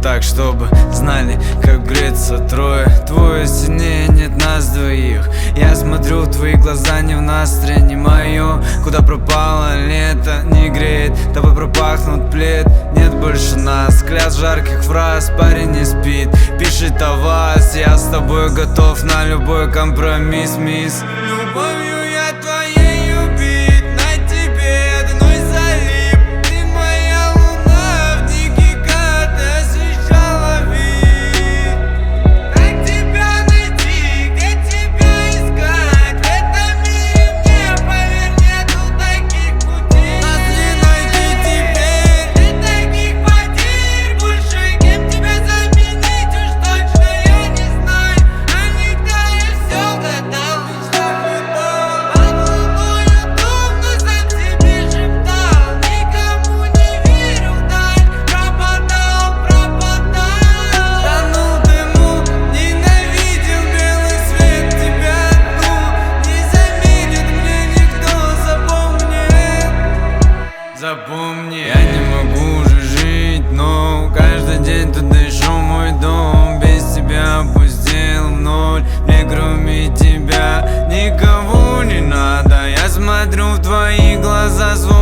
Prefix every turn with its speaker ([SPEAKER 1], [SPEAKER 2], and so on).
[SPEAKER 1] так, чтобы знали, как греться трое. Твое сильнее, нет нас двоих. Я смотрю в твои глаза, не в настроение мое. Куда пропало лето, не греет. Тобой пропахнут плед, нет больше нас. Клят жарких фраз, парень не спит, пишет о вас. Я с тобой готов на любой компромисс, мисс. Любовью я твоей убит, на тебе одной залип. Ты моя луна, в дикий гад освещала вид. Как тебя найти, где тебя искать? В этом мире мне, поверь, нету таких путей. Нас не найти теперь, нет таких потерь больше. Кем тебя заменить, уж точно я не знаю. А никогда я все гадал, лишь запутал. Под луною дом, но сам себе шептал. Никому не верю вдаль, пропадал. Тонул в дыму, ненавидел белый свет. Тебя одну не заменит мне никто, запомни. Я не могу уже жить, но каждый день тут дышу мой дом. Без тебя опустел в ноль, мне кроме тебя никого не надо. Я смотрю в твои глаза,